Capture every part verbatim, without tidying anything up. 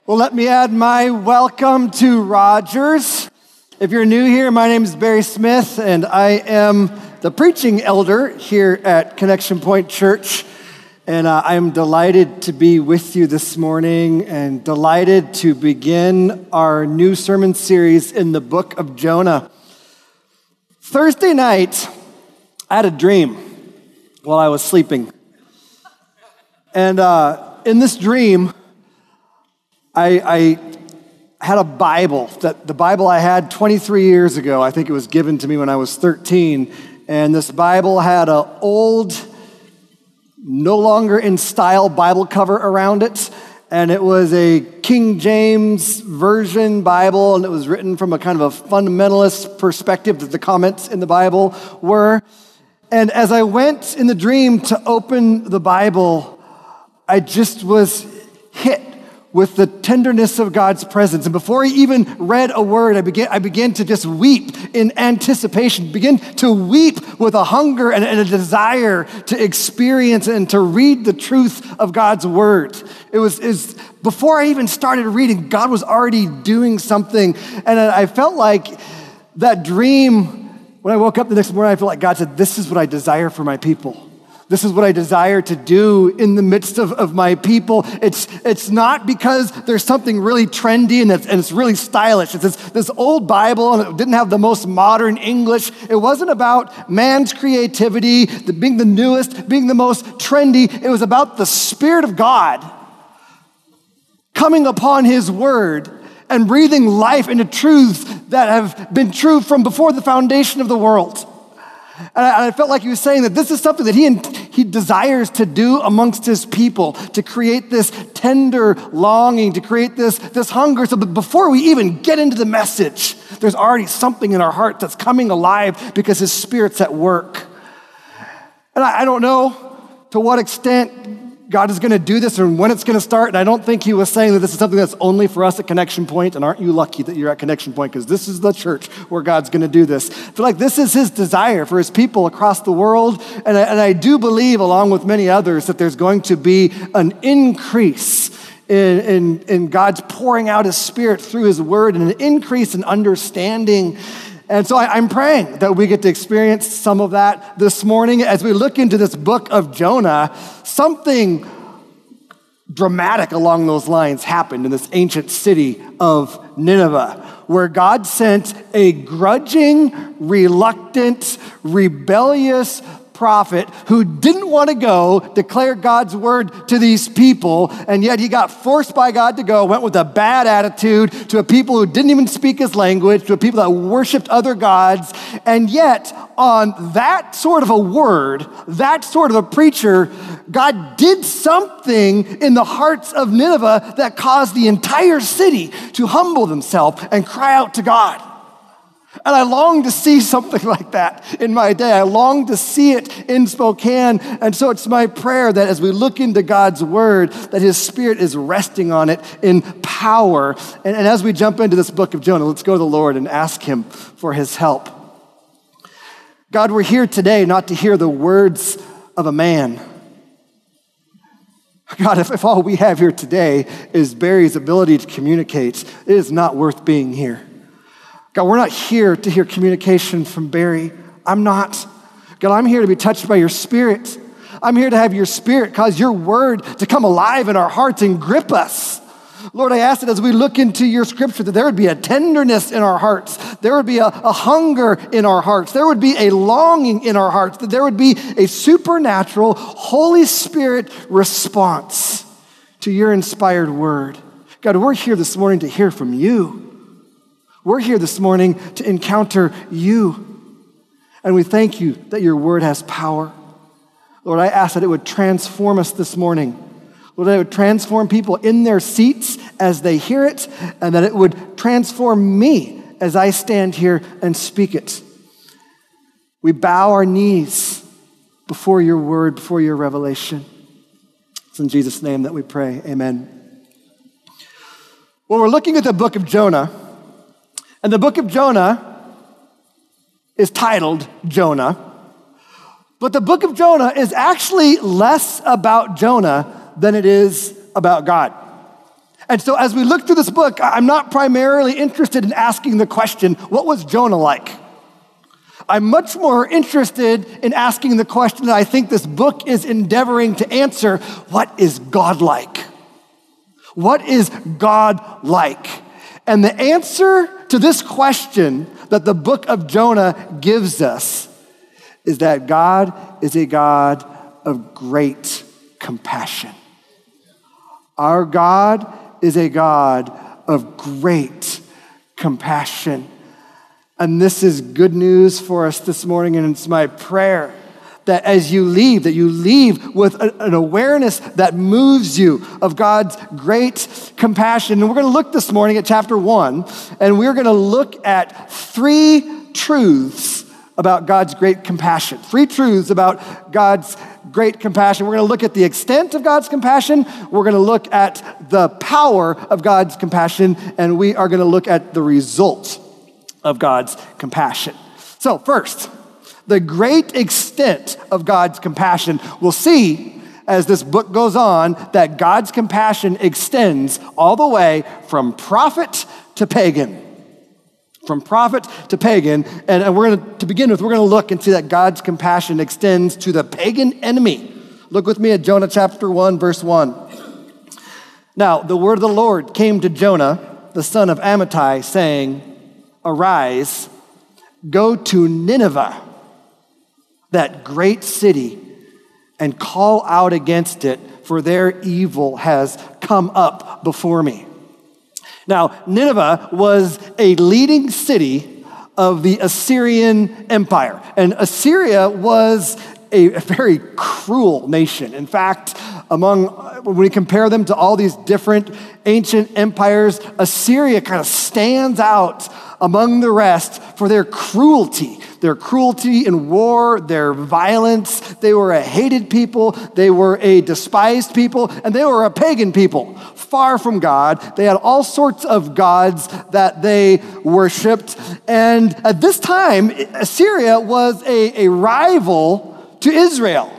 Well, let me add my welcome to Rogers. If you're new here, my name is Barry Smith, and I am the preaching elder here at Connection Point Church. And uh, I'm delighted to be with you this morning and delighted to begin our new sermon series in the book of Jonah. Thursday night, I had a dream while I was sleeping. And uh, in this dream, I, I had a Bible, that the Bible I had twenty-three years ago. I think it was given to me when I was thirteen. And this Bible had an old, no longer in style Bible cover around it. And it was a King James Version Bible, and it was written from a kind of a fundamentalist perspective that the comments in the Bible were. And as I went in the dream to open the Bible, I just was hit with the tenderness of God's presence. And before I even read a word, I began, I began to just weep in anticipation, begin to weep with a hunger and, and a desire to experience and to read the truth of God's word. It was, it was before I even started reading, God was already doing something. And I felt like that dream, when I woke up the next morning, I felt like God said, this is what I desire for my people. This is what I desire to do in the midst of, of my people. It's it's not because there's something really trendy and it's, and it's really stylish. It's this, this old Bible, and it didn't have the most modern English. It wasn't about man's creativity, the, being the newest, being the most trendy. It was about the Spirit of God coming upon His Word and breathing life into truths that have been true from before the foundation of the world. And I, and I felt like he was saying that this is something that he, he desires to do amongst his people, to create this tender longing, to create this, this hunger. So but before we even get into the message, there's already something in our heart that's coming alive because his Spirit's at work. And I, I don't know to what extent God is going to do this and when it's going to start. And I don't think he was saying that this is something that's only for us at Connection Point. And aren't you lucky that you're at Connection Point, because this is the church where God's going to do this. I feel like this is his desire for his people across the world. And I, and I do believe, along with many others, that there's going to be an increase in, in, in God's pouring out his Spirit through his word, and an increase in understanding. And so I, I'm praying that we get to experience some of that this morning as we look into this book of Jonah. Something dramatic along those lines happened in this ancient city of Nineveh, where God sent a grudging, reluctant, rebellious prophet who didn't want to go declare God's word to these people, and yet he got forced by God to go, went with a bad attitude to a people who didn't even speak his language, to a people that worshiped other gods. And yet on that sort of a word, that sort of a preacher, God did something in the hearts of Nineveh that caused the entire city to humble themselves and cry out to God. And I long to see something like that in my day. I long to see it in Spokane. And so it's my prayer that as we look into God's word, that his Spirit is resting on it in power. And, and as we jump into this book of Jonah, let's go to the Lord and ask him for his help. God, we're here today not to hear the words of a man. God, if, if all we have here today is Barry's ability to communicate, it is not worth being here. God, we're not here to hear communication from Barry. I'm not. God, I'm here to be touched by your Spirit. I'm here to have your Spirit cause your word to come alive in our hearts and grip us. Lord, I ask that as we look into your scripture, that there would be a tenderness in our hearts. There would be a, a hunger in our hearts. There would be a longing in our hearts. That there would be a supernatural, Holy Spirit response to your inspired word. God, we're here this morning to hear from you. We're here this morning to encounter you. And we thank you that your word has power. Lord, I ask that it would transform us this morning. Lord, that it would transform people in their seats as they hear it, and that it would transform me as I stand here and speak it. We bow our knees before your word, before your revelation. It's in Jesus' name that we pray. Amen. Well, we're looking at the book of Jonah. And the book of Jonah is titled Jonah, but the book of Jonah is actually less about Jonah than it is about God. And so as we look through this book, I'm not primarily interested in asking the question, what was Jonah like? I'm much more interested in asking the question that I think this book is endeavoring to answer, what is God like? What is God like? And the answer to this question that the book of Jonah gives us is that God is a God of great compassion. Our God is a God of great compassion. And this is good news for us this morning, and it's my prayer that as you leave, that you leave with a, an awareness that moves you of God's great compassion. And we're going to look this morning at chapter one, and we're going to look at three truths about God's great compassion. Three truths about God's great compassion. We're going to look at the extent of God's compassion. We're going to look at the power of God's compassion, and we are going to look at the result of God's compassion. So first, the great extent of God's compassion. We'll see as this book goes on that God's compassion extends all the way from prophet to pagan. From prophet to pagan. And, and we're going to, to begin with, we're going to look and see that God's compassion extends to the pagan enemy. Look with me at Jonah chapter one, verse one. Now, the word of the Lord came to Jonah, the son of Amittai, saying, "Arise, go to Nineveh, that great city, and call out against it, for their evil has come up before me." Now, Nineveh was a leading city of the Assyrian Empire, and Assyria was a very cruel nation. In fact, among when we compare them to all these different ancient empires, Assyria kind of stands out among the rest for their cruelty. Their cruelty in war, their violence. They were a hated people, they were a despised people, and they were a pagan people, far from God. They had all sorts of gods that they worshiped. And at this time, Assyria was a, a rival to Israel.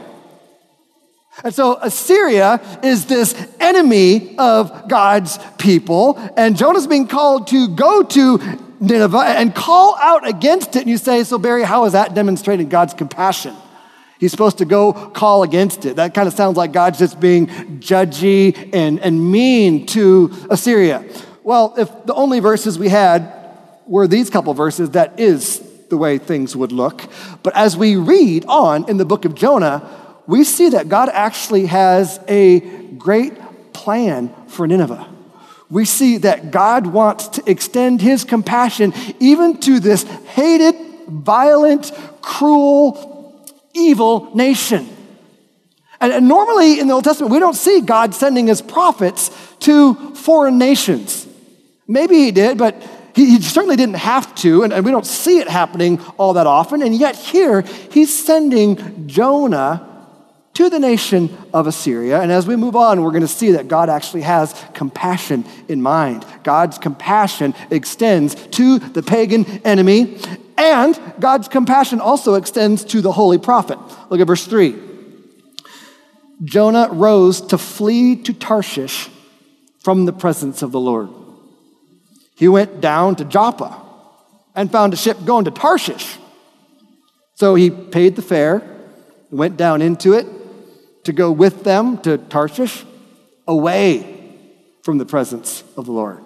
And so Assyria is this enemy of God's people, and Jonah's being called to go to Nineveh and call out against it. And you say, so Barry, how is that demonstrating God's compassion? He's supposed to go call against it. That kind of sounds like God's just being judgy and, and mean to Assyria. Well, if the only verses we had were these couple verses, that is the way things would look. But as we read on in the book of Jonah, we see that God actually has a great plan for Nineveh. We see that God wants to extend his compassion even to this hated, violent, cruel, evil nation. And, and normally in the Old Testament, we don't see God sending his prophets to foreign nations. Maybe he did, but he, he certainly didn't have to, and, and we don't see it happening all that often. And yet here, he's sending Jonah to the nation of Assyria. And as we move on, we're going to see that God actually has compassion in mind. God's compassion extends to the pagan enemy, and God's compassion also extends to the holy prophet. Look at verse three. Jonah rose to flee to Tarshish from the presence of the Lord. He went down to Joppa and found a ship going to Tarshish. So he paid the fare, went down into it, to go with them to Tarshish, away from the presence of the Lord.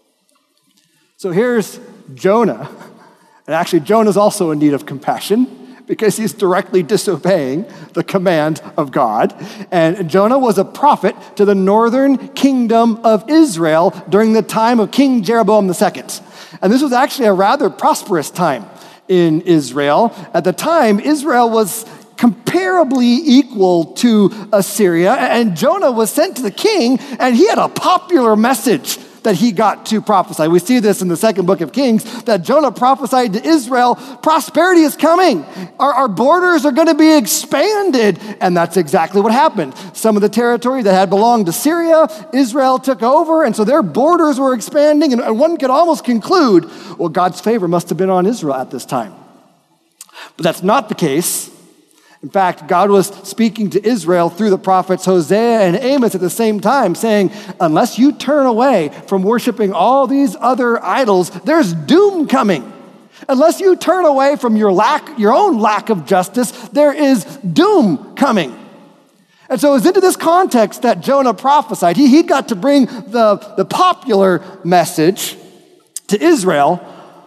So here's Jonah, and actually Jonah's also in need of compassion because he's directly disobeying the command of God. And Jonah was a prophet to the northern kingdom of Israel during the time of King Jeroboam the Second. And this was actually a rather prosperous time in Israel. At the time, Israel was comparably equal to Assyria, and Jonah was sent to the king, and he had a popular message that he got to prophesy. We see this in the second book of Kings, that Jonah prophesied to Israel, prosperity is coming. Our, our borders are going to be expanded, and that's exactly what happened. Some of the territory that had belonged to Syria, Israel took over, and so their borders were expanding, and, and one could almost conclude, well, God's favor must have been on Israel at this time. But that's not the case. In fact, God was speaking to Israel through the prophets Hosea and Amos at the same time, saying, unless you turn away from worshiping all these other idols, there's doom coming. Unless you turn away from your lack, your own lack of justice, there is doom coming. And so it's into this context that Jonah prophesied. He, he got to bring the, the popular message to Israel,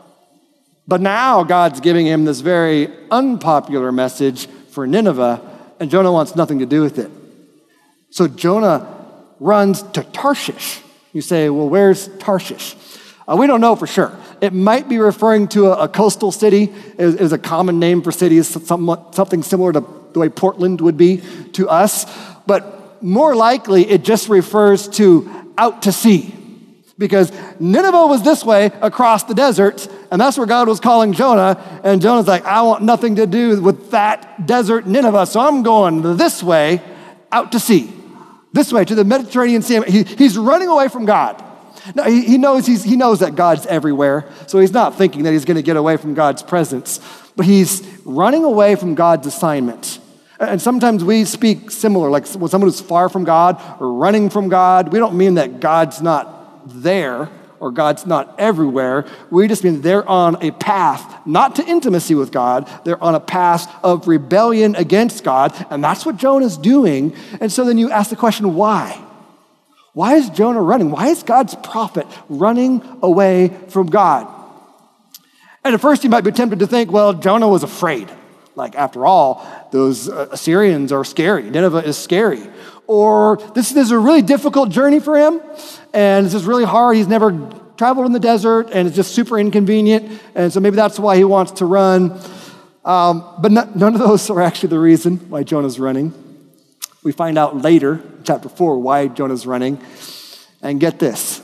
but now God's giving him this very unpopular message for Nineveh, and Jonah wants nothing to do with it. So Jonah runs to Tarshish. You say, well, where's Tarshish? Uh, we don't know for sure. It might be referring to a, a coastal city. It is a common name for cities, somewhat, something similar to the way Portland would be to us. But more likely, it just refers to out to sea. Because Nineveh was this way across the desert, and that's where God was calling Jonah. And Jonah's like, I want nothing to do with that desert Nineveh, so I'm going this way out to sea. This way to the Mediterranean Sea. He, he's running away from God. Now, he, he, knows he's, he knows that God's everywhere, so he's not thinking that he's going to get away from God's presence. But he's running away from God's assignment. And sometimes we speak similar, like when someone who's far from God or running from God, we don't mean that God's not there or God's not everywhere. We just mean they're on a path, not to intimacy with God. They're on a path of rebellion against God, and that's what Jonah's doing. And so then you ask the question, why? Why is Jonah running? Why is God's prophet running away from God? And at first you might be tempted to think, well, Jonah was afraid. Like, after all, those Assyrians are scary. Nineveh is scary. Or this, this is a really difficult journey for him, and this is really hard. He's never traveled in the desert, and it's just super inconvenient, and so maybe that's why he wants to run. Um, but not, none of those are actually the reason why Jonah's running. We find out later, chapter four, why Jonah's running. And get this.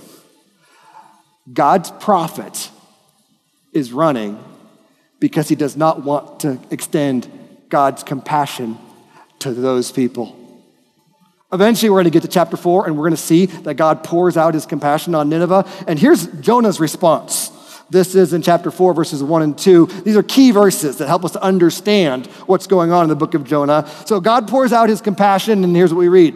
God's prophet is running because he does not want to extend God's compassion to those people. Eventually, we're going to get to chapter four, and we're going to see that God pours out his compassion on Nineveh. And here's Jonah's response. This is in chapter four, verses one and two. These are key verses that help us to understand what's going on in the book of Jonah. So God pours out his compassion, and here's what we read.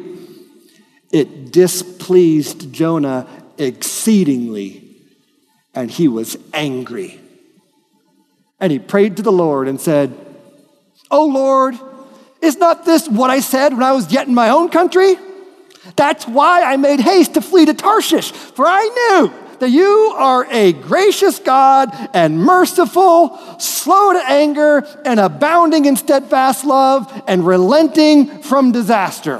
It displeased Jonah exceedingly, and he was angry. And he prayed to the Lord and said, "Oh Lord, is not this what I said when I was yet in my own country? That's why I made haste to flee to Tarshish, for I knew that you are a gracious God and merciful, slow to anger, and abounding in steadfast love, and relenting from disaster."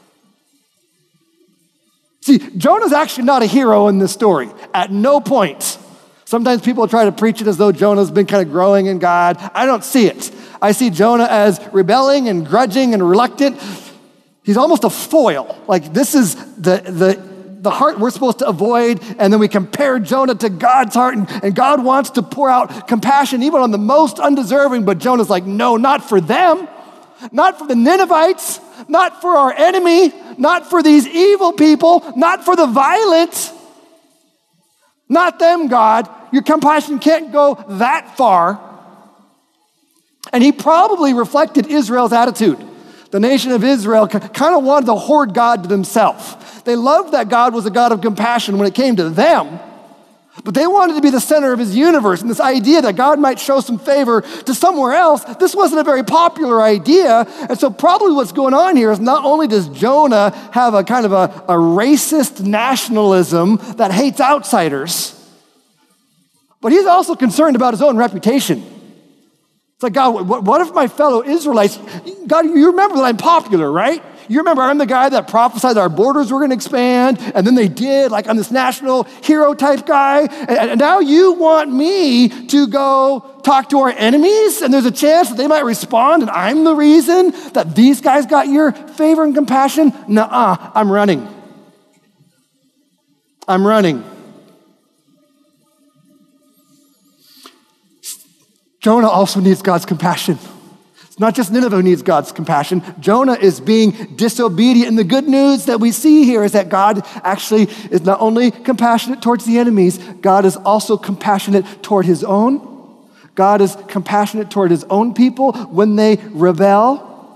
See, Jonah's actually not a hero in this story, at no point. Sometimes people try to preach it as though Jonah's been kind of growing in God. I don't see it. I see Jonah as rebelling and grudging and reluctant. He's almost a foil. Like, this is the, the, the heart we're supposed to avoid, and then we compare Jonah to God's heart, and, and God wants to pour out compassion even on the most undeserving, but Jonah's like, no, not for them, not for the Ninevites, not for our enemy, not for these evil people, not for the violent. Not them, God. Your compassion can't go that far. And he probably reflected Israel's attitude. The nation of Israel kind of wanted to hoard God to themselves. They loved that God was a God of compassion when it came to them, but they wanted to be the center of his universe. And this idea that God might show some favor to somewhere else, this wasn't a very popular idea. And so probably what's going on here is not only does Jonah have a kind of a, a racist nationalism that hates outsiders, but he's also concerned about his own reputation. It's like, God, what, what if my fellow Israelites, God, you remember that I'm popular, right? You remember I'm the guy that prophesied that our borders were going to expand, and then they did, like I'm this national hero type guy, and, and now you want me to go talk to our enemies, and there's a chance that they might respond, and I'm the reason that these guys got your favor and compassion? Nuh-uh, I'm running. I'm running. Jonah also needs God's compassion. It's not just Nineveh who needs God's compassion. Jonah is being disobedient. And the good news that we see here is that God actually is not only compassionate towards the enemies, God is also compassionate toward his own. God is compassionate toward his own people when they rebel.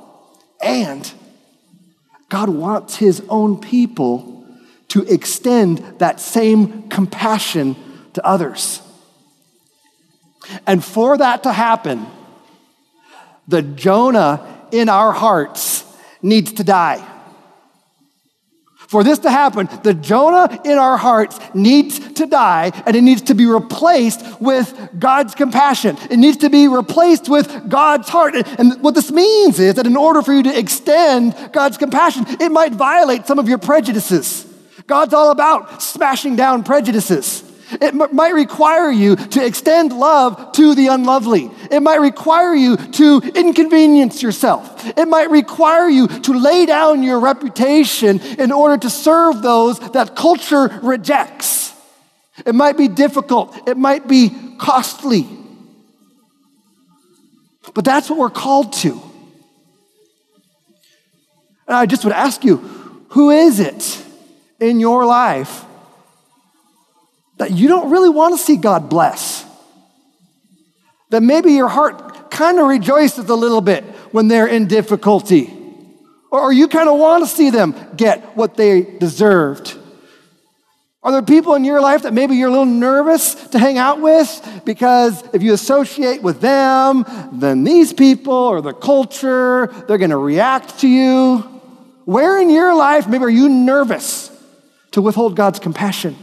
And God wants his own people to extend that same compassion to others. And for that to happen, the Jonah in our hearts needs to die. For this to happen, the Jonah in our hearts needs to die, and it needs to be replaced with God's compassion. It needs to be replaced with God's heart. And what this means is that in order for you to extend God's compassion, it might violate some of your prejudices. God's all about smashing down prejudices. It m- might require you to extend love to the unlovely. It might require you to inconvenience yourself. It might require you to lay down your reputation in order to serve those that culture rejects. It might be difficult. It might be costly. But that's what we're called to. And I just would ask you, who is it in your life that you don't really want to see God bless? That maybe your heart kind of rejoices a little bit when they're in difficulty. Or you kind of want to see them get what they deserved. Are there people in your life that maybe you're a little nervous to hang out with because if you associate with them, then these people or the culture, they're going to react to you? Where in your life maybe are you nervous to withhold God's compassion?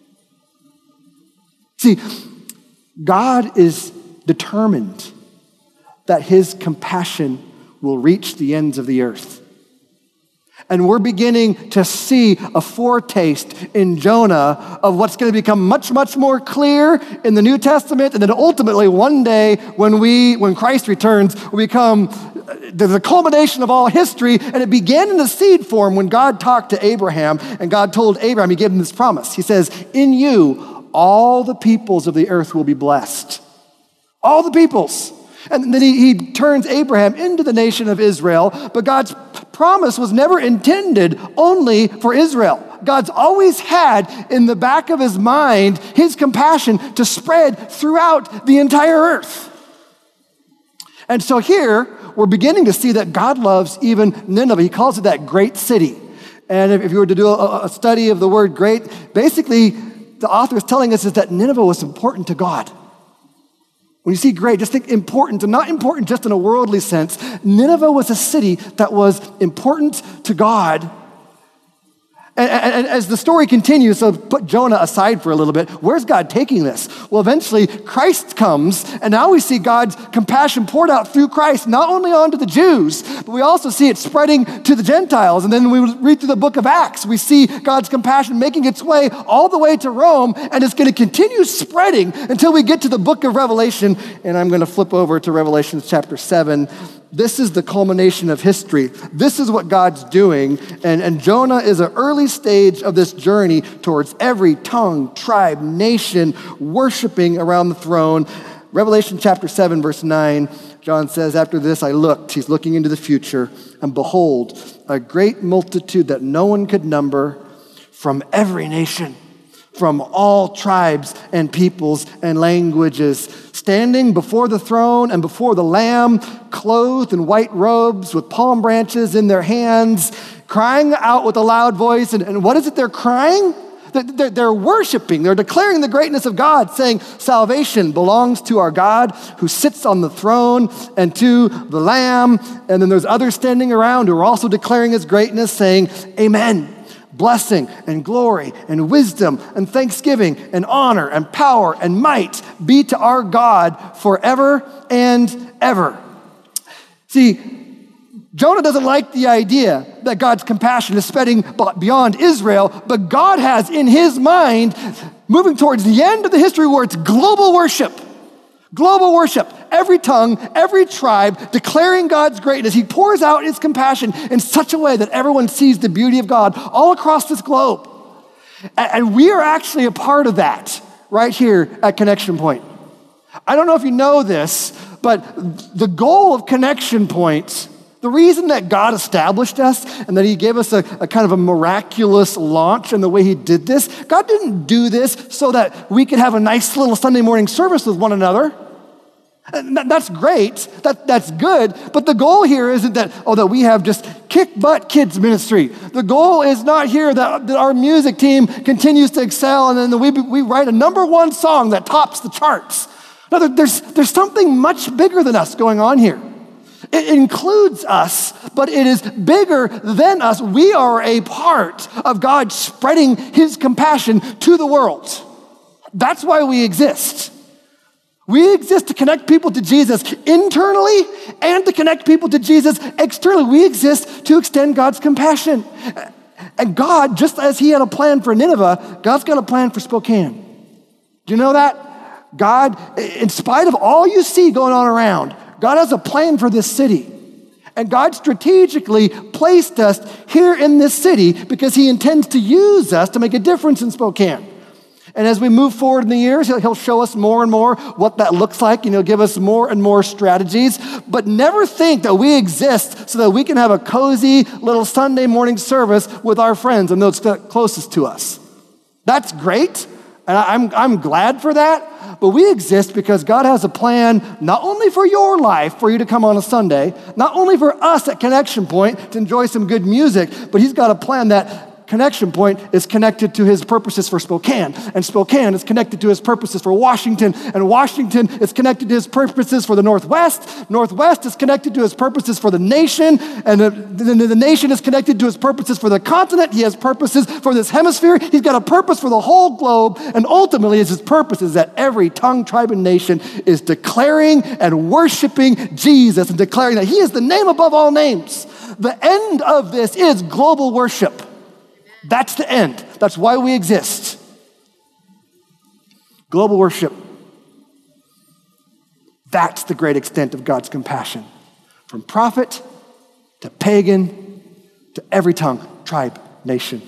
See, God is determined that his compassion will reach the ends of the earth. And we're beginning to see a foretaste in Jonah of what's going to become much, much more clear in the New Testament. And then ultimately one day when we, when Christ returns, will become the culmination of all history. And it began in the seed form when God talked to Abraham, and God told Abraham, he gave him this promise. He says, in you, all the peoples of the earth will be blessed. All the peoples. And then he, he turns Abraham into the nation of Israel, but God's promise was never intended only for Israel. God's always had in the back of his mind his compassion to spread throughout the entire earth. And so here, we're beginning to see that God loves even Nineveh. He calls it that great city. And if, if you were to do a, a study of the word great, basically, the author is telling us is that Nineveh was important to God. When you see great, just think important, and not important just in a worldly sense. Nineveh was a city that was important to God. And, and, and as the story continues, so put Jonah aside for a little bit, where's God taking this? Well, eventually Christ comes, and now we see God's compassion poured out through Christ, not only onto the Jews, but we also see it spreading to the Gentiles. And then we read through the book of Acts, we see God's compassion making its way all the way to Rome, and it's going to continue spreading until we get to the book of Revelation. And I'm going to flip over to Revelation chapter seven. This is the culmination of history. This is what God's doing. And, and Jonah is an early stage of this journey towards every tongue, tribe, nation, worshiping around the throne. Revelation chapter seven, verse nine, John says, after this I looked, he's looking into the future, and behold, a great multitude that no one could number from every nation, from all tribes and peoples and languages, standing before the throne and before the Lamb, clothed in white robes with palm branches in their hands, crying out with a loud voice. And, and what is it they're crying? They're, they're worshiping. They're declaring the greatness of God, saying, salvation belongs to our God who sits on the throne and to the Lamb. And then there's others standing around who are also declaring his greatness, saying, amen. Blessing and glory and wisdom and thanksgiving and honor and power and might be to our God forever and ever. See, Jonah doesn't like the idea that God's compassion is spreading beyond Israel, but God has in his mind moving towards the end of the history where it's global worship. Global worship, every tongue, every tribe, declaring God's greatness. He pours out his compassion in such a way that everyone sees the beauty of God all across this globe. And we are actually a part of that right here at Connection Point. I don't know if you know this, but the goal of Connection Point, the reason that God established us and that he gave us a, a kind of a miraculous launch in the way he did this, God didn't do this so that we could have a nice little Sunday morning service with one another. And that- that's great, that, that's good, but the goal here isn't that, oh, that we have just kick butt kids ministry. The goal is not here that, that our music team continues to excel and then that we, we write a number one song that tops the charts. No, there- there's, there's something much bigger than us going on here. It includes us, but it is bigger than us. We are a part of God spreading his compassion to the world. That's why we exist. We exist to connect people to Jesus internally and to connect people to Jesus externally. We exist to extend God's compassion. And God, just as he had a plan for Nineveh, God's got a plan for Spokane. Do you know that? God, in spite of all you see going on around, God has a plan for this city. And God strategically placed us here in this city because he intends to use us to make a difference in Spokane. And as we move forward in the years, he'll show us more and more what that looks like, and he'll give us more and more strategies. But never think that we exist so that we can have a cozy little Sunday morning service with our friends and those closest to us. That's great, and I'm, I'm glad for that. But we exist because God has a plan not only for your life, for you to come on a Sunday, not only for us at Connection Point to enjoy some good music, but he's got a plan that Connection Point is connected to his purposes for Spokane, and Spokane is connected to his purposes for Washington, and Washington is connected to his purposes for the Northwest. Northwest is connected to his purposes for the nation, and the, the, the nation is connected to his purposes for the continent. He has purposes for this hemisphere. He's got a purpose for the whole globe, and ultimately his purpose is that every tongue, tribe, and nation is declaring and worshiping Jesus and declaring that he is the name above all names. The end of this is global worship. That's the end. That's why we exist. Global worship. That's the great extent of God's compassion. From prophet to pagan to every tongue, tribe, nation.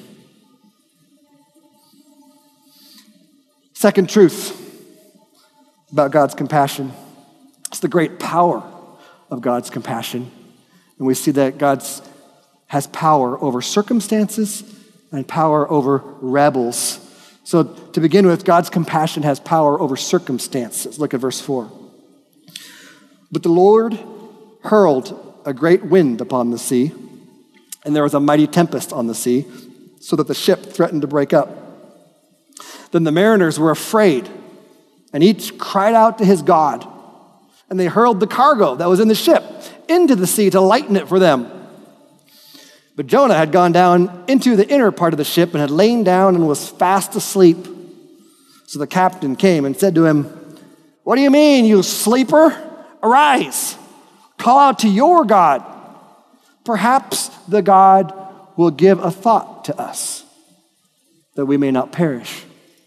Second truth about God's compassion. It's the great power of God's compassion. And we see that God has power over circumstances and power over rebels. So to begin with, God's compassion has power over circumstances. Look at verse four. But the Lord hurled a great wind upon the sea, and there was a mighty tempest on the sea, so that the ship threatened to break up. Then the mariners were afraid, and each cried out to his God, and they hurled the cargo that was in the ship into the sea to lighten it for them. But Jonah had gone down into the inner part of the ship and had lain down and was fast asleep. So the captain came and said to him, "What do you mean, you sleeper? Arise, call out to your God. Perhaps the God will give a thought to us, that we may not perish."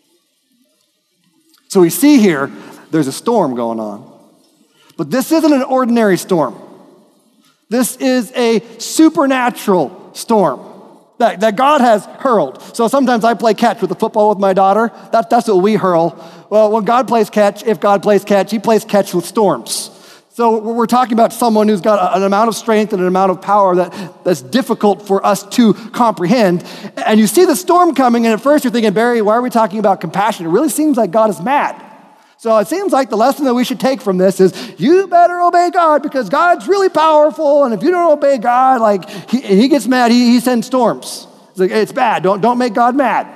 So we see here, there's a storm going on. But this isn't an ordinary storm. This is a supernatural storm that, that God has hurled. So sometimes I play catch with the football with my daughter. That, that's what we hurl. Well, when God plays catch, if God plays catch, he plays catch with storms. So we're talking about someone who's got an amount of strength and an amount of power that, that's difficult for us to comprehend. And you see the storm coming, and at first you're thinking, Barry, why are we talking about compassion? It really seems like God is mad. So it seems like the lesson that we should take from this is you better obey God because God's really powerful. And if you don't obey God, like he, he gets mad, he, he sends storms. It's like, it's bad. Don't, don't make God mad.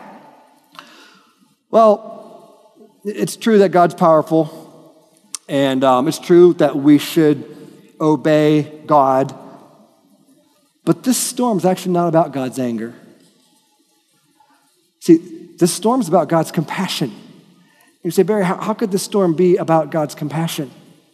Well, it's true that God's powerful. And um, it's true that we should obey God. But this storm is actually not about God's anger. See, this storm is about God's compassion. You say, Barry, how, how could this storm be about God's compassion?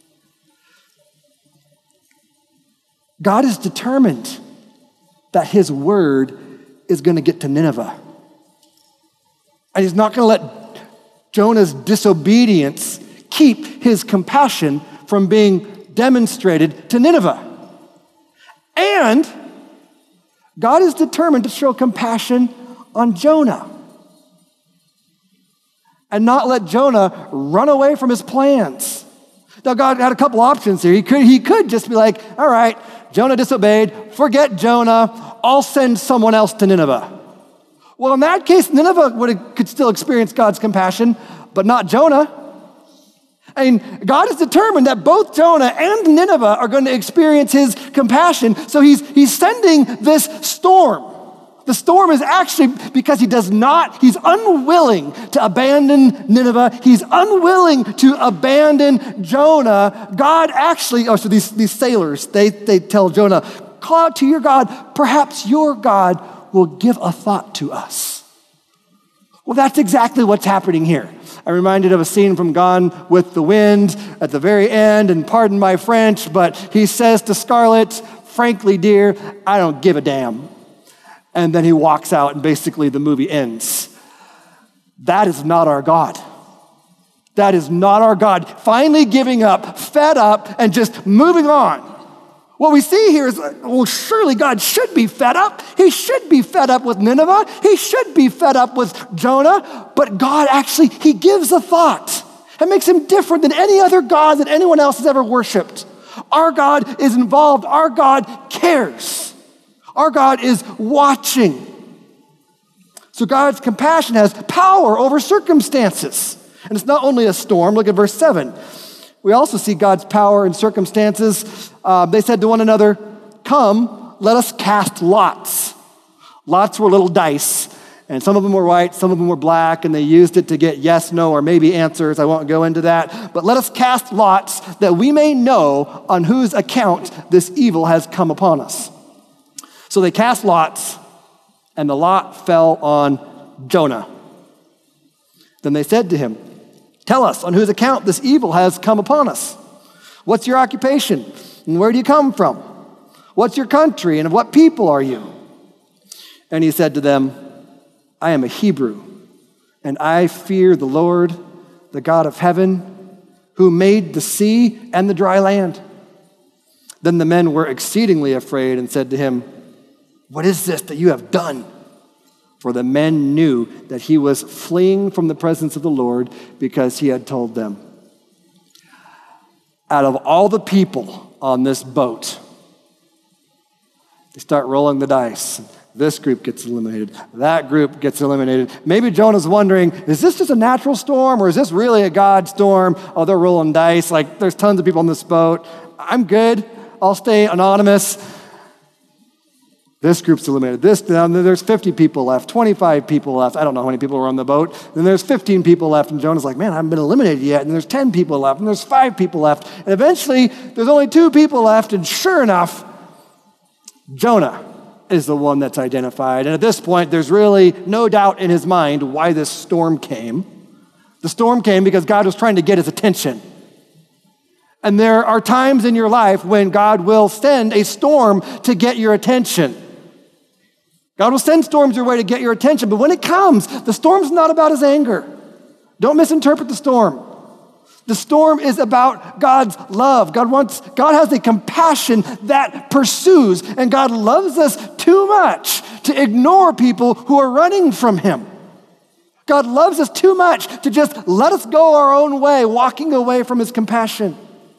God is determined that his word is going to get to Nineveh. And he's not going to let Jonah's disobedience keep his compassion from being demonstrated to Nineveh. And God is determined to show compassion on Jonah and not let Jonah run away from his plans. Now, God had a couple options here. He could, he could just be like, all right, Jonah disobeyed, forget Jonah, I'll send someone else to Nineveh. Well, in that case, Nineveh would have, could still experience God's compassion, but not Jonah. And God is determined that both Jonah and Nineveh are going to experience his compassion. So he's, he's sending this storm. The storm is actually because he does not, he's unwilling to abandon Nineveh. He's unwilling to abandon Jonah. God actually, oh, so these, these sailors, they, they tell Jonah, call out to your God. Perhaps your God will give a thought to us. Well, that's exactly what's happening here. I'm reminded of a scene from Gone with the Wind at the very end, and pardon my French, but he says to Scarlett, frankly, dear, I don't give a damn. And then he walks out, and basically the movie ends. That is not our God. That is not our God. Finally giving up, fed up, and just moving on. What we see here is, well, surely God should be fed up. He should be fed up with Nineveh. He should be fed up with Jonah. But God actually, he gives a thought. It makes him different than any other God that anyone else has ever worshiped. Our God is involved. Our God cares. Our God is watching. So God's compassion has power over circumstances. And it's not only a storm. Look at verse seven. We also see God's power in circumstances. Uh, they said to one another, come, let us cast lots. Lots were little dice, and some of them were white, some of them were black, and they used it to get yes, no, or maybe answers. I won't go into that. But let us cast lots that we may know on whose account this evil has come upon us. So they cast lots, and the lot fell on Jonah. Then they said to him, tell us on whose account this evil has come upon us. What's your occupation? And where do you come from? What's your country? And of what people are you? And he said to them, I am a Hebrew, and I fear the Lord, the God of heaven, who made the sea and the dry land. Then the men were exceedingly afraid and said to him, what is this that you have done? For the men knew that he was fleeing from the presence of the Lord because he had told them. Out of all the people on this boat, they start rolling the dice. This group gets eliminated. That group gets eliminated. Maybe Jonah's wondering, is this just a natural storm or is this really a God storm? Oh, they're rolling dice. Like, there's tons of people on this boat. I'm good. I'll stay anonymous. This group's eliminated. This, now there's fifty people left, twenty-five people left. I don't know how many people were on the boat. Then there's fifteen people left, and Jonah's like, man, I haven't been eliminated yet. And there's ten people left, and there's five people left. And eventually, there's only two people left, and sure enough, Jonah is the one that's identified. And at this point, there's really no doubt in his mind why this storm came. The storm came because God was trying to get his attention. And there are times in your life when God will send a storm to get your attention. God will send storms your way to get your attention, but when it comes, the storm's not about his anger. Don't misinterpret the storm. The storm is about God's love. God wants, God has a compassion that pursues, and God loves us too much to ignore people who are running from him. God loves us too much to just let us go our own way, walking away from his compassion.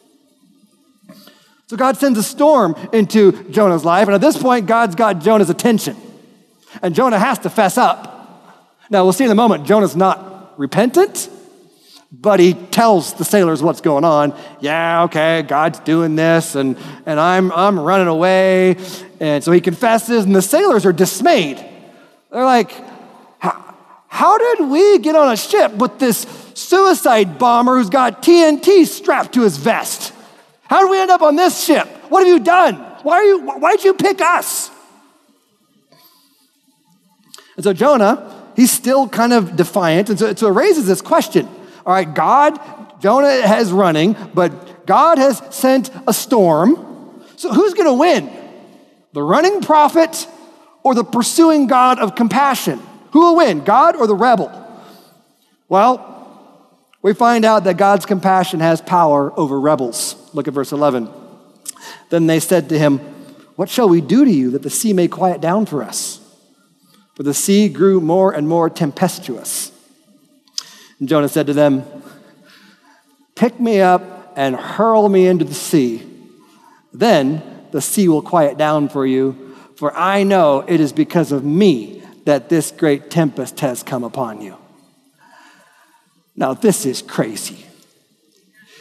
So God sends a storm into Jonah's life, and at this point, God's got Jonah's attention. And Jonah has to fess up. Now, we'll see in a moment, Jonah's not repentant, but he tells the sailors what's going on. Yeah, okay, God's doing this, and, and I'm, I'm running away. And so he confesses, and the sailors are dismayed. They're like, how did we get on a ship with this suicide bomber who's got T N T strapped to his vest? How did we end up on this ship? What have you done? Why are you, why'd you pick us? And so Jonah, he's still kind of defiant. And so, so it raises this question. All right, God, Jonah is running, but God has sent a storm. So who's going to win? The running prophet or the pursuing God of compassion? Who will win, God or the rebel? Well, we find out that God's compassion has power over rebels. Look at verse eleven. Then they said to him, what shall we do to you that the sea may quiet down for us? For the sea grew more and more tempestuous. And Jonah said to them, pick me up and hurl me into the sea. Then the sea will quiet down for you, for I know it is because of me that this great tempest has come upon you. Now this is crazy.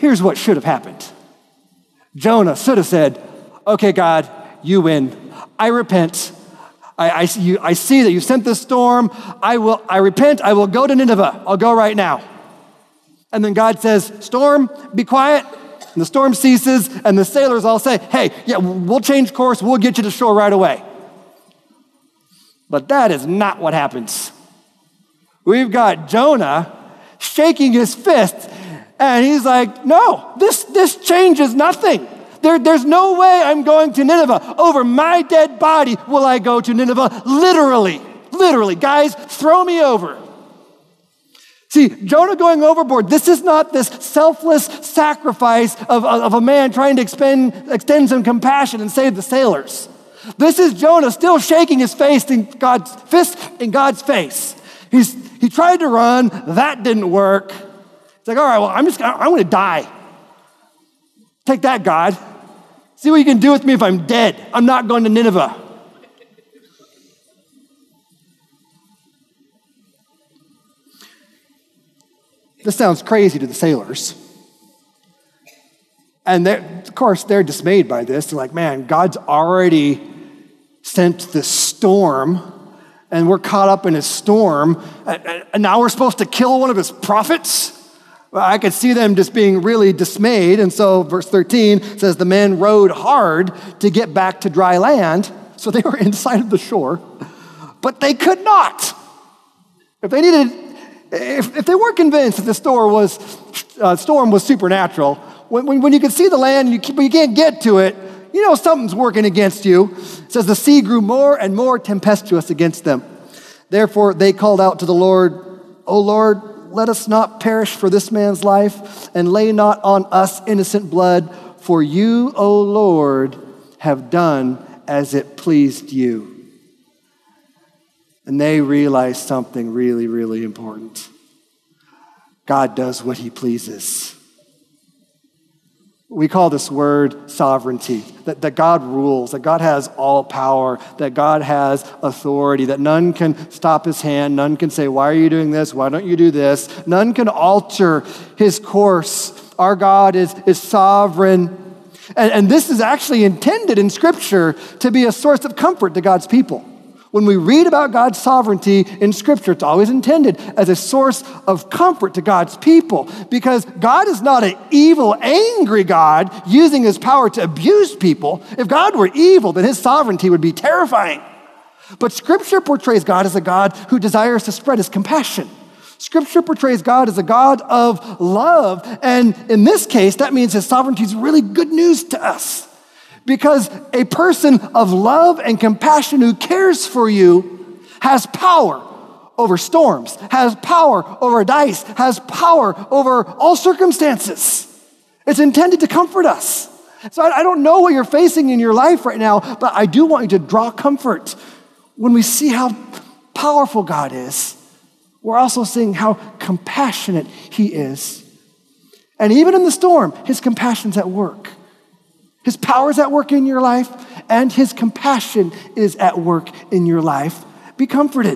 Here's what should have happened. Jonah should have said, okay, God, you win. I repent. I, I, you, I see that you sent this storm. I will. I repent. I will go to Nineveh. I'll go right now. And then God says, storm, be quiet. And the storm ceases, and the sailors all say, hey, yeah, we'll change course. We'll get you to shore right away. But that is not what happens. We've got Jonah shaking his fist, and he's like, no, this, this changes nothing. There, there's no way I'm going to Nineveh. Over my dead body will I go to Nineveh. Literally, literally. Guys, throw me over. See, Jonah going overboard, this is not this selfless sacrifice of, of a man trying to expend, extend some compassion and save the sailors. This is Jonah still shaking his face in God's fist in God's face. He's he tried to run, that didn't work. It's like, all right, well, I'm just I'm going to die. Take that, God. See what you can do with me if I'm dead. I'm not going to Nineveh. This sounds crazy to the sailors. And of course, they're dismayed by this. They're like, man, God's already sent this storm, and we're caught up in his storm, and now we're supposed to kill one of his prophets? Well, I could see them just being really dismayed. And so verse thirteen says, the men rowed hard to get back to dry land. So they were inside of the shore, but they could not. If they needed, if, if they weren't convinced that the storm was, uh, storm was supernatural, when, when, when you can see the land and you, but you can't get to it, you know something's working against you. It says the sea grew more and more tempestuous against them. Therefore they called out to the Lord, O Lord, let us not perish for this man's life, and lay not on us innocent blood, for you, O Lord, have done as it pleased you. And they realized something really, really important. God does what he pleases. We call this word sovereignty, that, that God rules, that God has all power, that God has authority, that none can stop his hand, none can say, why are you doing this? Why don't you do this? None can alter his course. Our God is, is sovereign. And, and this is actually intended in Scripture to be a source of comfort to God's people. When we read about God's sovereignty in Scripture, it's always intended as a source of comfort to God's people, because God is not an evil, angry God using his power to abuse people. If God were evil, then his sovereignty would be terrifying. But Scripture portrays God as a God who desires to spread his compassion. Scripture portrays God as a God of love, and in this case, that means his sovereignty is really good news to us. Because a person of love and compassion who cares for you has power over storms, has power over dice, has power over all circumstances. It's intended to comfort us. So I, I don't know what you're facing in your life right now, but I do want you to draw comfort. When we see how powerful God is, we're also seeing how compassionate he is. And even in the storm, his compassion's at work. His power is at work in your life, and his compassion is at work in your life. Be comforted.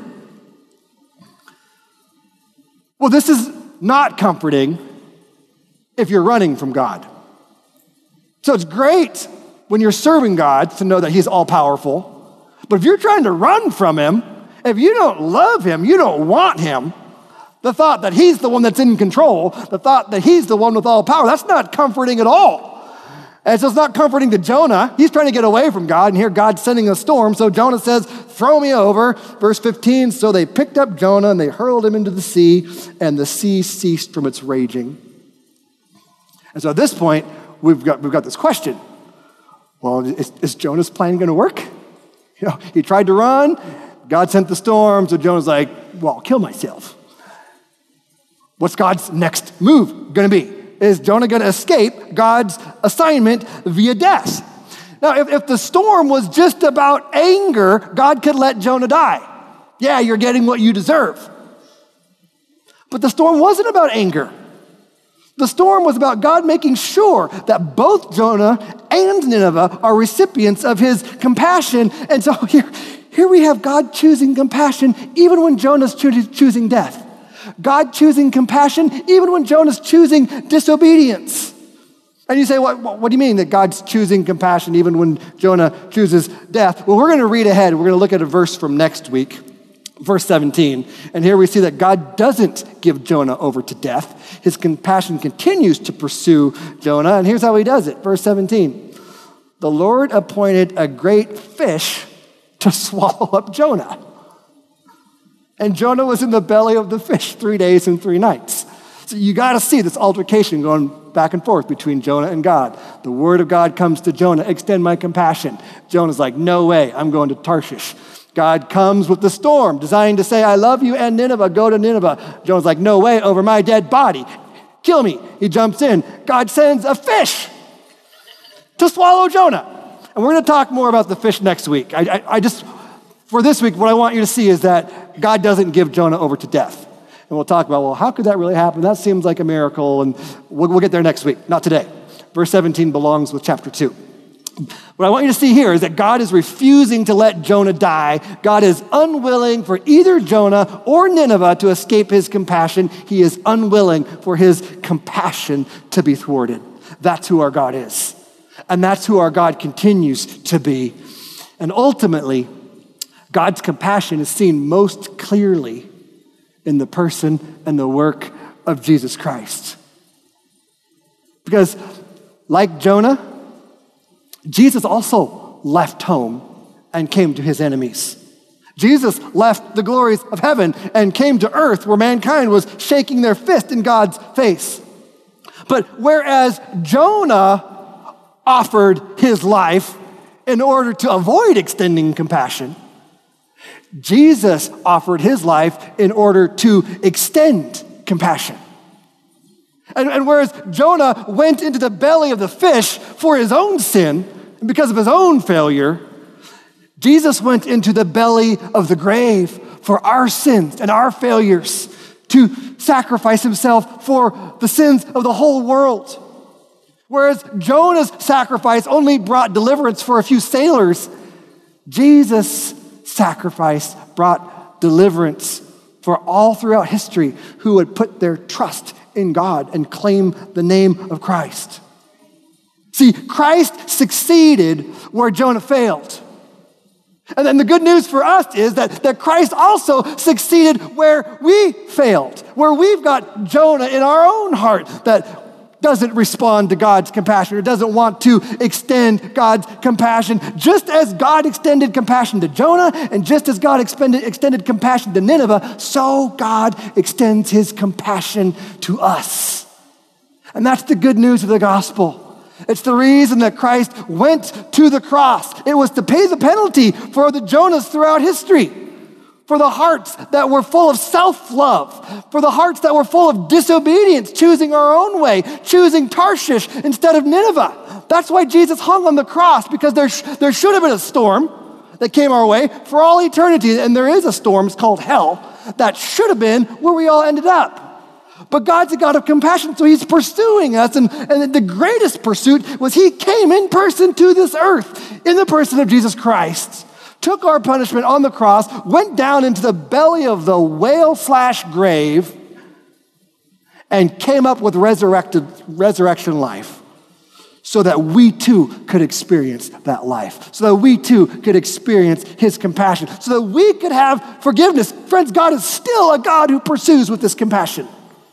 Well, this is not comforting if you're running from God. So it's great when you're serving God to know that he's all-powerful. But if you're trying to run from him, if you don't love him, you don't want him, the thought that he's the one that's in control, the thought that he's the one with all power, that's not comforting at all. And so it's not comforting to Jonah. He's trying to get away from God, and here God's sending a storm. So Jonah says, throw me over. Verse fifteen, so they picked up Jonah and they hurled him into the sea, and the sea ceased from its raging. And so at this point, we've got, we've got this question. Well, is, is Jonah's plan going to work? You know, he tried to run. God sent the storm. So Jonah's like, well, I'll kill myself. What's God's next move going to be? Is Jonah going to escape God's assignment via death? Now, if, if the storm was just about anger, God could let Jonah die. Yeah, you're getting what you deserve. But the storm wasn't about anger. The storm was about God making sure that both Jonah and Nineveh are recipients of his compassion. And so here, here we have God choosing compassion even when Jonah's choo- choosing death. God choosing compassion even when Jonah's choosing disobedience. And you say, what, what do you mean that God's choosing compassion even when Jonah chooses death? Well, we're going to read ahead. We're going to look at a verse from next week, verse seventeen. And here we see that God doesn't give Jonah over to death. His compassion continues to pursue Jonah. And here's how he does it. Verse seventeen. The Lord appointed a great fish to swallow up Jonah. And Jonah was in the belly of the fish three days and three nights. So you got to see this altercation going back and forth between Jonah and God. The word of God comes to Jonah, extend my compassion. Jonah's like, no way, I'm going to Tarshish. God comes with the storm, designed to say, I love you and Nineveh, go to Nineveh. Jonah's like, no way, over my dead body. Kill me. He jumps in. God sends a fish to swallow Jonah. And we're going to talk more about the fish next week. I, I, I just, for this week, what I want you to see is that God doesn't give Jonah over to death. And we'll talk about, well, how could that really happen? That seems like a miracle, and we'll, we'll get there next week, not today. Verse seventeen belongs with chapter two. What I want you to see here is that God is refusing to let Jonah die. God is unwilling for either Jonah or Nineveh to escape his compassion. He is unwilling for his compassion to be thwarted. That's who our God is. And that's who our God continues to be. And ultimately, God's compassion is seen most clearly in the person and the work of Jesus Christ. Because like Jonah, Jesus also left home and came to his enemies. Jesus left the glories of heaven and came to earth where mankind was shaking their fist in God's face. But whereas Jonah offered his life in order to avoid extending compassion, Jesus offered his life in order to extend compassion. And, and whereas Jonah went into the belly of the fish for his own sin, and because of his own failure, Jesus went into the belly of the grave for our sins and our failures to sacrifice himself for the sins of the whole world. Whereas Jonah's sacrifice only brought deliverance for a few sailors, Jesus' sacrifice brought deliverance for all throughout history who would put their trust in God and claim the name of Christ. See, Christ succeeded where Jonah failed. And then the good news for us is that, that Christ also succeeded where we failed, where we've got Jonah in our own heart that doesn't respond to God's compassion or doesn't want to extend God's compassion. Just as God extended compassion to Jonah and just as God extended, extended compassion to Nineveh, so God extends his compassion to us. And that's the good news of the gospel. It's the reason that Christ went to the cross. It was to pay the penalty for the Jonahs throughout history. For the hearts that were full of self-love, for the hearts that were full of disobedience, choosing our own way, choosing Tarshish instead of Nineveh. That's why Jesus hung on the cross, because there, sh- there should have been a storm that came our way for all eternity, and there is a storm, it's called hell, that should have been where we all ended up. But God's a God of compassion, so he's pursuing us, and, and the greatest pursuit was he came in person to this earth in the person of Jesus Christ. Took our punishment on the cross, went down into the belly of the whale slash grave, and came up with resurrected resurrection life so that we too could experience that life, so that we too could experience his compassion, so that we could have forgiveness. Friends, God is still a God who pursues with this compassion.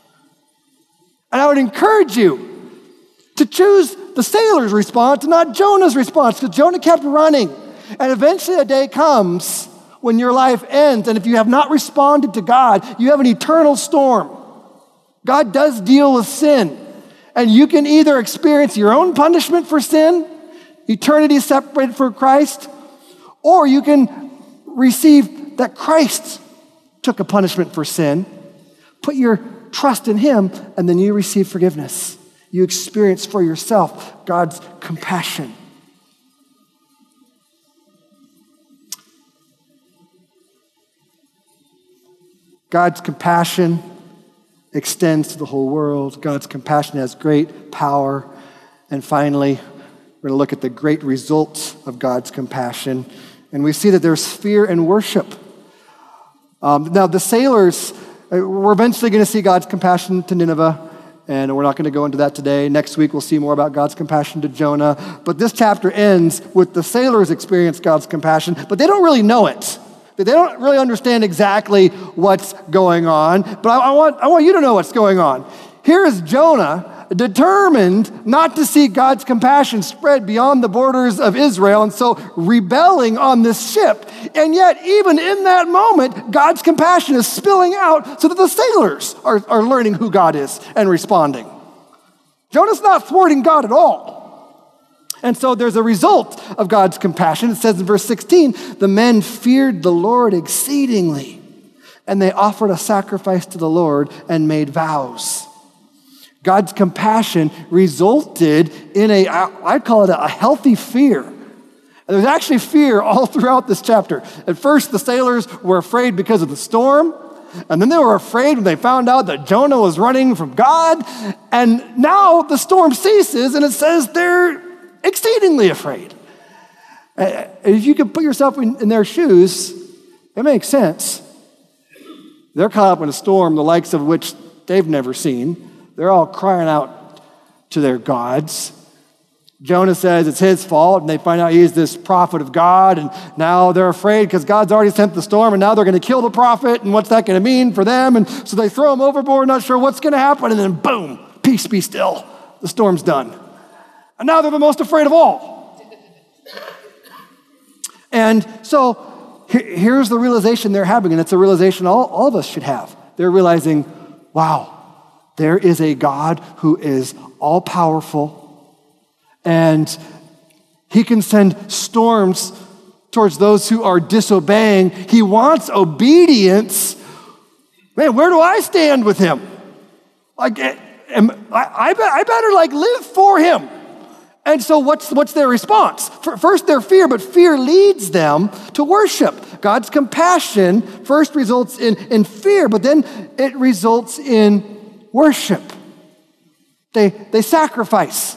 And I would encourage you to choose the sailor's response, not Jonah's response, because Jonah kept running. And eventually a day comes when your life ends, and if you have not responded to God, you have an eternal storm. God does deal with sin, and you can either experience your own punishment for sin, eternity separated from Christ, or you can receive that Christ took a punishment for sin, put your trust in him, and then you receive forgiveness. You experience for yourself God's compassion. God's compassion extends to the whole world. God's compassion has great power. And finally, we're going to look at the great results of God's compassion. And we see that there's fear and worship. Um, now, the sailors, uh, we're eventually going to see God's compassion to Nineveh. and we're not going to go into that today. Next week, we'll see more about God's compassion to Jonah. But this chapter ends with the sailors experience God's compassion, but they don't really know it. They don't really understand exactly what's going on, but I, I want, I want you to know what's going on. Here is Jonah, determined not to see God's compassion spread beyond the borders of Israel, and so rebelling on this ship. And yet, even in that moment, God's compassion is spilling out so that the sailors are, are learning who God is and responding. Jonah's not thwarting God at all. And so there's a result of God's compassion. It says in verse sixteen, the men feared the Lord exceedingly, and they offered a sacrifice to the Lord and made vows. God's compassion resulted in a, I'd call it a healthy fear. And there's actually fear all throughout this chapter. At first, the sailors were afraid because of the storm. And then they were afraid when they found out that Jonah was running from God. And now the storm ceases, and it says they're exceedingly afraid. If you could put yourself in, in their shoes, it makes sense. They're caught up in a storm, the likes of which they've never seen. They're all crying out to their gods. Jonah says it's his fault, and they find out he's this prophet of God, and now they're afraid because God's already sent the storm, and now they're going to kill the prophet, and what's that going to mean for them? And so they throw him overboard, not sure what's going to happen, and then boom, peace be still. The storm's done. And now they're the most afraid of all. And so here's the realization they're having, and it's a realization all, all of us should have. They're realizing, wow, there is a God who is all-powerful, and he can send storms towards those who are disobeying. He wants obedience. Man, where do I stand with him? Like, am, I, I better like live for him. And so what's, what's their response? First, their fear, but fear leads them to worship. God's compassion first results in, in fear, but then it results in worship. They, they sacrifice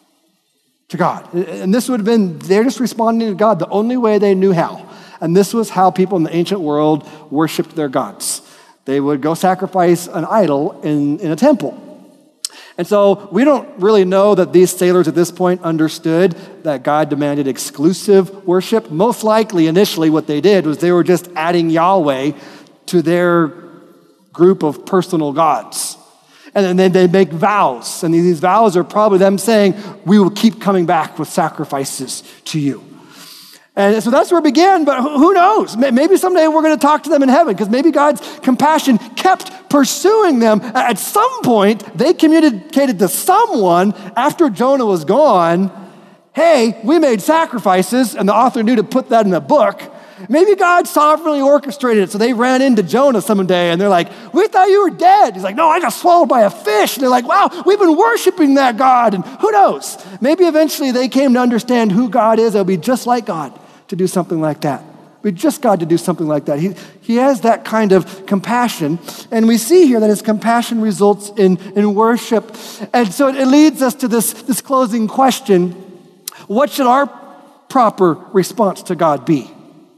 to God. And this would have been, they're just responding to God the only way they knew how. And this was how people in the ancient world worshiped their gods. They would go sacrifice an idol in, in a temple. And so we don't really know that these sailors at this point understood that God demanded exclusive worship. Most likely, initially, what they did was they were just adding Yahweh to their group of personal gods. And then they make vows. And these vows are probably them saying, we will keep coming back with sacrifices to you. And so that's where it began, but who knows? Maybe someday we're going to talk to them in heaven, because maybe God's compassion kept pursuing them. At some point, they communicated to someone after Jonah was gone, hey, we made sacrifices, and the author knew to put that in a book. Maybe God sovereignly orchestrated it, so they ran into Jonah someday, and they're like, we thought you were dead. He's like, no, I got swallowed by a fish. And they're like, wow, we've been worshiping that God. And who knows? Maybe eventually they came to understand who God is. It'll be just like God to do something like that. It'll be just God to do something like that. He, he has that kind of compassion, and we see here that his compassion results in, in worship. And so it leads us to this, this closing question. What should our proper response to God be?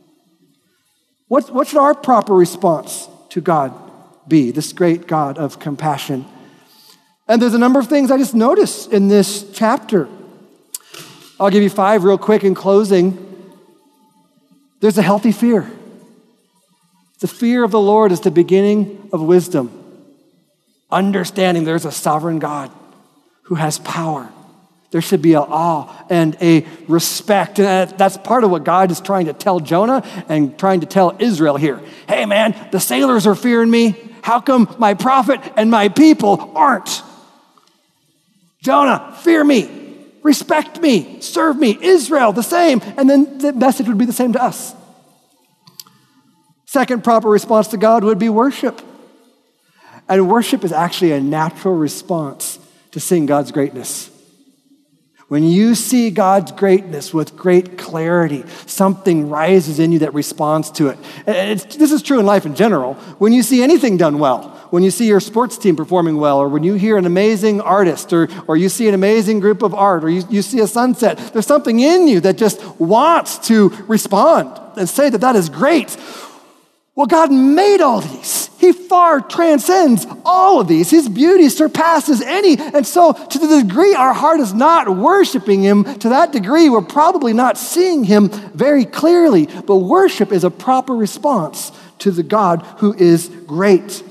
What, what should our proper response to God be, this great God of compassion? And there's a number of things I just noticed in this chapter. I'll give you five real quick in closing. There's a healthy fear. The fear of the Lord is the beginning of wisdom. Understanding there's a sovereign God who has power. There should be an awe and a respect. And that's part of what God is trying to tell Jonah and trying to tell Israel here. Hey, man, the sailors are fearing me. How come my prophet and my people aren't? Jonah, fear me, respect me, serve me. Israel, the same. And then the message would be the same to us. Second proper response to God would be worship. And worship is actually a natural response to seeing God's greatness. When you see God's greatness with great clarity, something rises in you that responds to it. It's, this is true in life in general. When you see anything done well, when you see your sports team performing well, or when you hear an amazing artist, or, or you see an amazing group of art, or you, you see a sunset, there's something in you that just wants to respond and say that that is great. Well, God made all these. He far transcends all of these. His beauty surpasses any. And so to the degree our heart is not worshiping him, to that degree we're probably not seeing him very clearly. But worship is a proper response to the God who is great.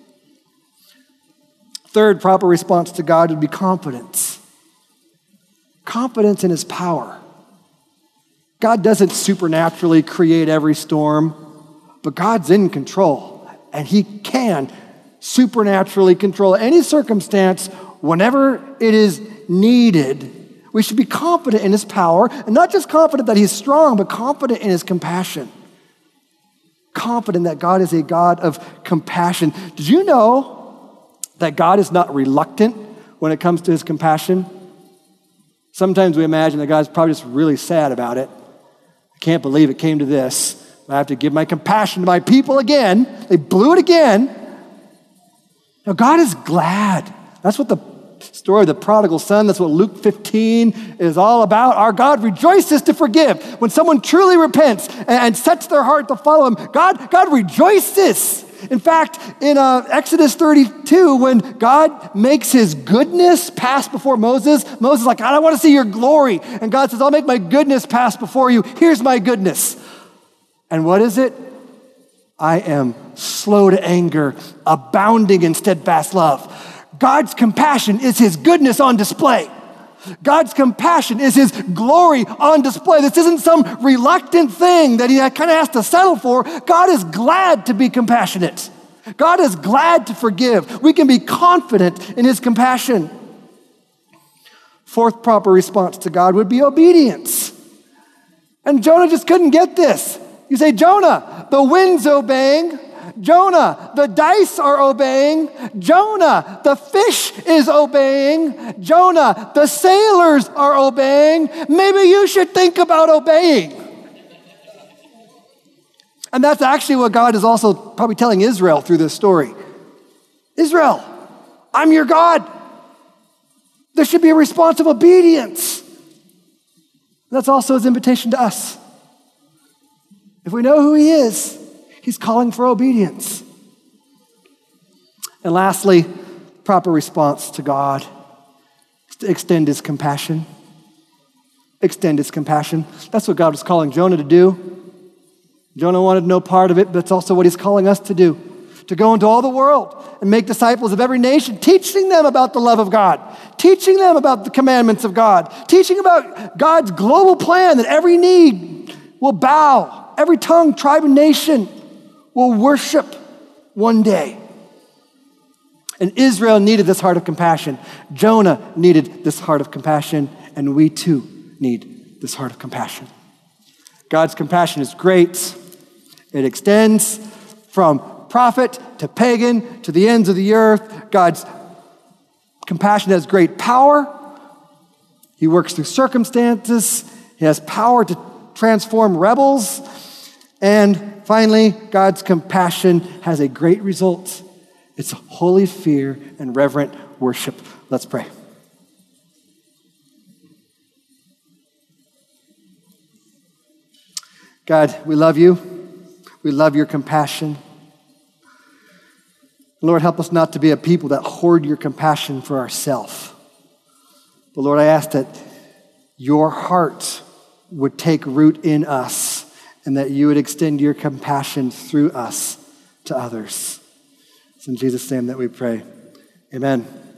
Third proper response to God would be confidence. Confidence in his power. God doesn't supernaturally create every storm, but God's in control, and he can supernaturally control any circumstance whenever it is needed. We should be confident in his power, and not just confident that he's strong, but confident in his compassion. Confident that God is a God of compassion. Did you know that God is not reluctant when it comes to his compassion? Sometimes we imagine that God's probably just really sad about it. I can't believe it came to this. I have to give my compassion to my people again. They blew it again. Now, God is glad. That's what the story of the prodigal son, that's what Luke fifteen is all about. Our God rejoices to forgive. When someone truly repents and sets their heart to follow him, God, God rejoices. In fact, in uh, Exodus thirty-two, when God makes his goodness pass before Moses, Moses is like, God, I want to see your glory. And God says, I'll make my goodness pass before you. Here's my goodness. And what is it? I am slow to anger, abounding in steadfast love. God's compassion is his goodness on display. God's compassion is his glory on display. This isn't some reluctant thing that he kind of has to settle for. God is glad to be compassionate. God is glad to forgive. We can be confident in his compassion. Fourth proper response to God would be obedience. And Jonah just couldn't get this. You say, Jonah, the wind's obeying. Jonah, the dice are obeying. Jonah, the fish is obeying. Jonah, the sailors are obeying. Maybe you should think about obeying. And that's actually what God is also probably telling Israel through this story. Israel, I'm your God. There should be a response of obedience. That's also his invitation to us. If we know who he is, he's calling for obedience. And lastly, proper response to God is to extend his compassion. Extend his compassion. That's what God was calling Jonah to do. Jonah wanted no part of it, but it's also what he's calling us to do. To go into all the world and make disciples of every nation, teaching them about the love of God, teaching them about the commandments of God, teaching about God's global plan that every knee will bow, every tongue, tribe, and nation will worship one day. And Israel needed this heart of compassion. Jonah needed this heart of compassion, and we too need this heart of compassion. God's compassion is great. It extends from prophet to pagan to the ends of the earth. God's compassion has great power. He works through circumstances. He has power to transform rebels. And finally, God's compassion has a great result. It's holy fear and reverent worship. Let's pray. God, we love you. We love your compassion. Lord, help us not to be a people that hoard your compassion for ourselves. But Lord, I ask that your heart would take root in us and that you would extend your compassion through us to others. It's in Jesus' name that we pray. Amen.